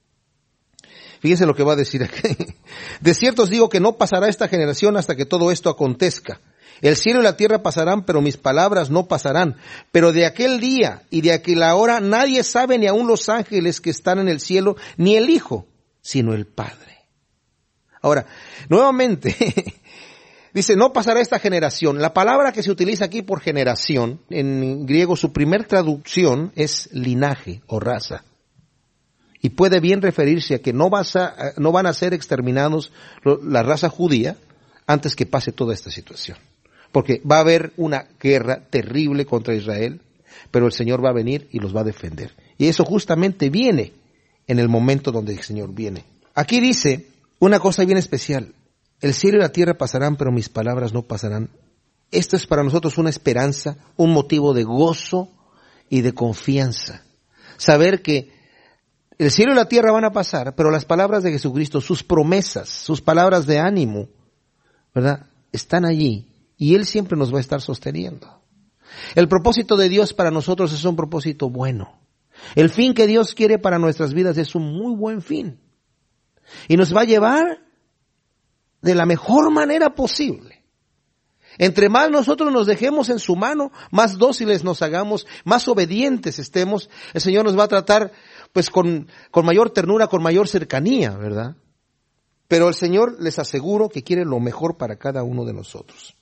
Fíjense lo que va a decir aquí. De cierto os digo que no pasará esta generación hasta que todo esto acontezca. El cielo y la tierra pasarán, pero mis palabras no pasarán. Pero de aquel día y de aquella hora nadie sabe, ni aun los ángeles que están en el cielo, ni el Hijo, sino el Padre. Ahora, nuevamente, dice, no pasará esta generación. La palabra que se utiliza aquí por generación, en griego su primer traducción es linaje o raza. Y puede bien referirse a que no van a ser exterminados la raza judía antes que pase toda esta situación. Porque va a haber una guerra terrible contra Israel, pero el Señor va a venir y los va a defender. Y eso justamente viene en el momento donde el Señor viene. Aquí dice una cosa bien especial. El cielo y la tierra pasarán, pero mis palabras no pasarán. Esto es para nosotros una esperanza, un motivo de gozo y de confianza. Saber que el cielo y la tierra van a pasar, pero las palabras de Jesucristo, sus promesas, sus palabras de ánimo, ¿verdad?, están allí y Él siempre nos va a estar sosteniendo. El propósito de Dios para nosotros es un propósito bueno. El fin que Dios quiere para nuestras vidas es un muy buen fin. Y nos va a llevar de la mejor manera posible. Entre más nosotros nos dejemos en su mano, más dóciles nos hagamos, más obedientes estemos, el Señor nos va a tratar pues con mayor ternura, con mayor cercanía, ¿verdad? Pero el Señor, les aseguro, que quiere lo mejor para cada uno de nosotros.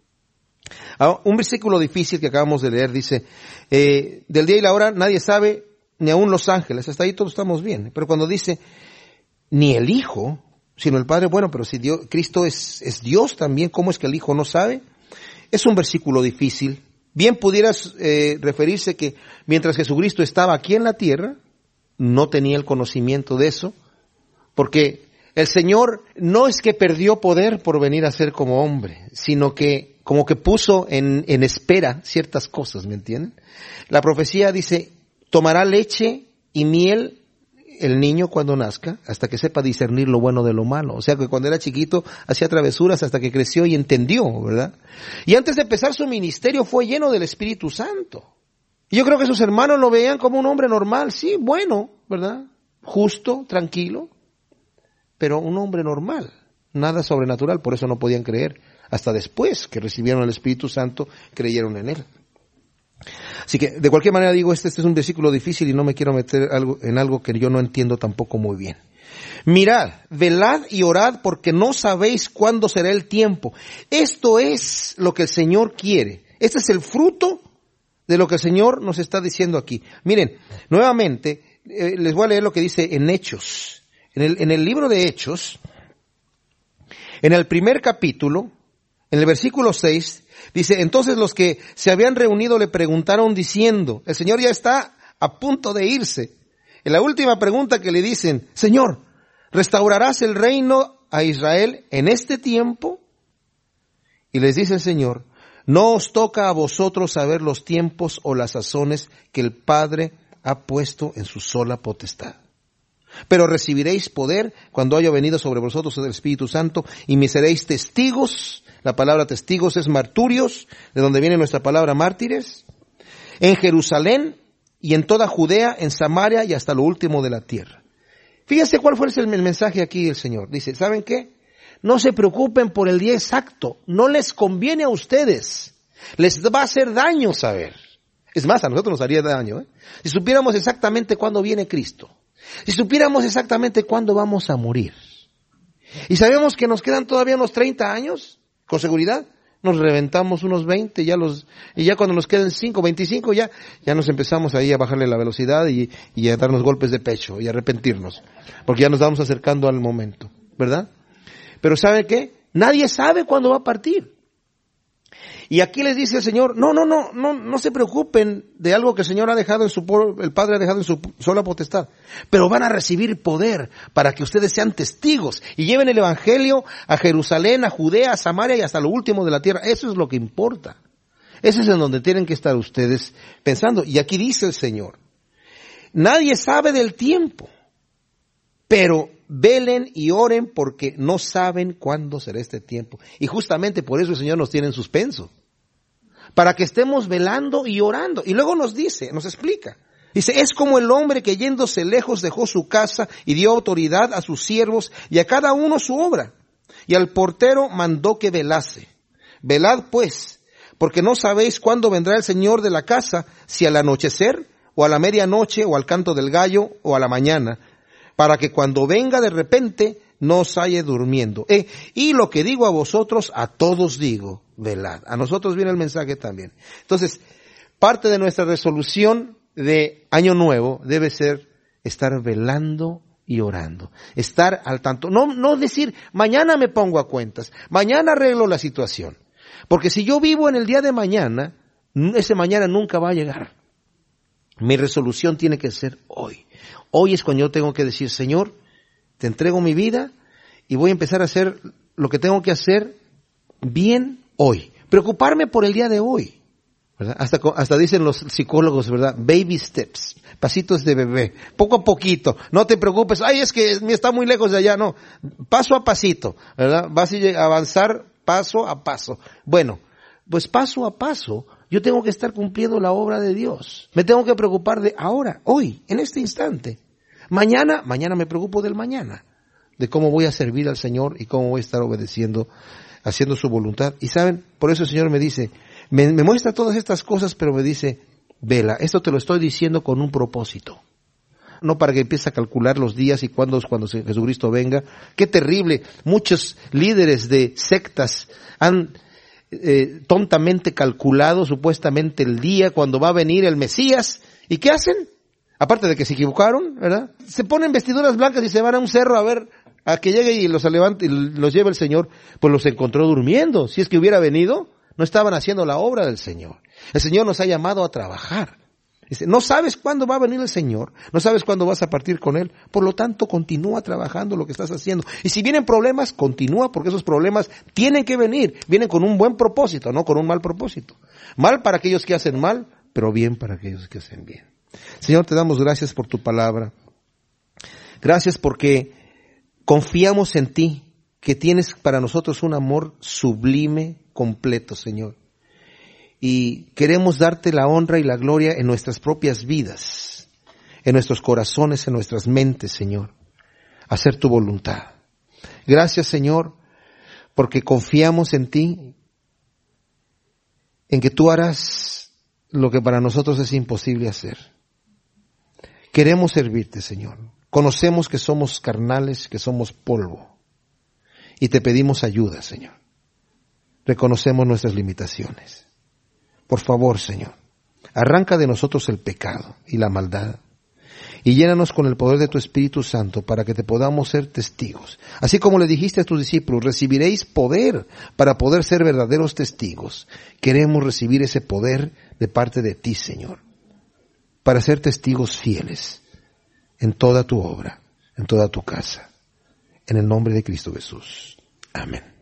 Un versículo difícil que acabamos de leer dice, del día y la hora nadie sabe, ni aun los ángeles. Hasta ahí todos estamos bien. Pero cuando dice, ni el Hijo, sino el Padre, bueno, pero si Cristo es Dios también, ¿cómo es que el Hijo no sabe? Es un versículo difícil. Bien pudieras referirse que mientras Jesucristo estaba aquí en la tierra, no tenía el conocimiento de eso, porque el Señor no es que perdió poder por venir a ser como hombre, sino que como que puso en espera ciertas cosas, ¿me entienden? La profecía dice, tomará leche y miel el niño cuando nazca, hasta que sepa discernir lo bueno de lo malo. O sea que cuando era chiquito hacía travesuras hasta que creció y entendió, ¿verdad? Y antes de empezar su ministerio fue lleno del Espíritu Santo. Y yo creo que sus hermanos lo veían como un hombre normal, sí, bueno, ¿verdad? Justo, tranquilo, pero un hombre normal, nada sobrenatural, por eso no podían creer. Hasta después que recibieron el Espíritu Santo, creyeron en él. Así que, de cualquier manera digo, este es un versículo difícil y no me quiero meter en algo que yo no entiendo tampoco muy bien. Mirad, velad y orad porque no sabéis cuándo será el tiempo. Esto es lo que el Señor quiere. Este es el fruto de lo que el Señor nos está diciendo aquí. Miren, nuevamente, les voy a leer lo que dice en Hechos. En el libro de Hechos, en el primer capítulo, en el versículo 6, dice, entonces los que se habían reunido le preguntaron diciendo, el Señor ya está a punto de irse. En la última pregunta que le dicen, Señor, ¿restaurarás el reino a Israel en este tiempo? Y les dice el Señor, no os toca a vosotros saber los tiempos o las sazones que el Padre ha puesto en su sola potestad. Pero recibiréis poder cuando haya venido sobre vosotros el Espíritu Santo y me seréis testigos. La palabra testigos es marturios, de donde viene nuestra palabra mártires, en Jerusalén y en toda Judea, en Samaria y hasta lo último de la tierra. Fíjense cuál fue el mensaje aquí del Señor. Dice, ¿saben qué? No se preocupen por el día exacto. No les conviene a ustedes. Les va a hacer daño saber. Es más, a nosotros nos haría daño, si supiéramos exactamente cuándo viene Cristo. Si supiéramos exactamente cuándo vamos a morir. Y sabemos que nos quedan todavía unos 30 años, con seguridad. nos reventamos unos 20, y ya cuando nos queden 5, 25, ya nos empezamos ahí a bajarle la velocidad y a darnos golpes de pecho y a arrepentirnos, porque ya nos vamos acercando al momento, ¿verdad? Pero ¿sabe qué? Nadie sabe cuándo va a partir. Y aquí les dice el Señor, no se preocupen de algo que el Señor ha dejado el Padre ha dejado en su sola potestad, pero van a recibir poder para que ustedes sean testigos y lleven el Evangelio a Jerusalén, a Judea, a Samaria y hasta lo último de la tierra. Eso es lo que importa. Eso es en donde tienen que estar ustedes pensando. Y aquí dice el Señor, nadie sabe del tiempo, pero velen y oren porque no saben cuándo será este tiempo. Y justamente por eso el Señor nos tiene en suspenso. Para que estemos velando y orando. Y luego nos explica. Dice, es como el hombre que yéndose lejos dejó su casa y dio autoridad a sus siervos y a cada uno su obra. Y al portero mandó que velase. Velad pues, porque no sabéis cuándo vendrá el Señor de la casa, si al anochecer, o a la medianoche, o al canto del gallo, o a la mañana, para que cuando venga de repente no os halle durmiendo. Y lo que digo a vosotros, a todos digo, velad. A nosotros viene el mensaje también. Entonces, parte de nuestra resolución de Año Nuevo debe ser estar velando y orando. Estar al tanto. No decir, mañana me pongo a cuentas, mañana arreglo la situación. Porque si yo vivo en el día de mañana, ese mañana nunca va a llegar. Mi resolución tiene que ser hoy. Hoy es cuando yo tengo que decir, Señor, te entrego mi vida y voy a empezar a hacer lo que tengo que hacer bien hoy. Preocuparme por el día de hoy, ¿verdad? Hasta dicen los psicólogos, ¿verdad? Baby steps, pasitos de bebé, poco a poquito. No te preocupes, es que está muy lejos de allá, no. Paso a pasito, ¿verdad? Vas a avanzar paso a paso. Bueno, pues paso a paso, yo tengo que estar cumpliendo la obra de Dios. Me tengo que preocupar de ahora, hoy, en este instante. Mañana me preocupo del mañana, de cómo voy a servir al Señor y cómo voy a estar obedeciendo, haciendo su voluntad. Y saben, por eso el Señor me dice, me muestra todas estas cosas, pero me dice, vela, esto te lo estoy diciendo con un propósito. No para que empieces a calcular los días y cuándo Jesucristo venga. Qué terrible. Muchos líderes de sectas han tontamente calculado supuestamente el día cuando va a venir el Mesías. ¿Y qué hacen? Aparte de que se equivocaron, ¿verdad? Se ponen vestiduras blancas y se van a un cerro a ver a que llegue y los levante y los lleve el Señor. Pues los encontró durmiendo. Si es que hubiera venido, no estaban haciendo la obra del Señor. El Señor nos ha llamado a trabajar. Dice, no sabes cuándo va a venir el Señor, no sabes cuándo vas a partir con Él, por lo tanto continúa trabajando lo que estás haciendo. Y si vienen problemas, continúa, porque esos problemas tienen que venir, vienen con un buen propósito, no con un mal propósito. Mal para aquellos que hacen mal, pero bien para aquellos que hacen bien. Señor, te damos gracias por tu palabra. Gracias porque confiamos en ti, que tienes para nosotros un amor sublime, completo, Señor. Y queremos darte la honra y la gloria en nuestras propias vidas, en nuestros corazones, en nuestras mentes, Señor. Hacer tu voluntad. Gracias, Señor, porque confiamos en ti, en que tú harás lo que para nosotros es imposible hacer. Queremos servirte, Señor. Conocemos que somos carnales, que somos polvo. Y te pedimos ayuda, Señor. Reconocemos nuestras limitaciones. Por favor, Señor, arranca de nosotros el pecado y la maldad y llénanos con el poder de tu Espíritu Santo para que te podamos ser testigos. Así como le dijiste a tus discípulos, recibiréis poder para poder ser verdaderos testigos. Queremos recibir ese poder de parte de ti, Señor, para ser testigos fieles en toda tu obra, en toda tu casa. En el nombre de Cristo Jesús. Amén.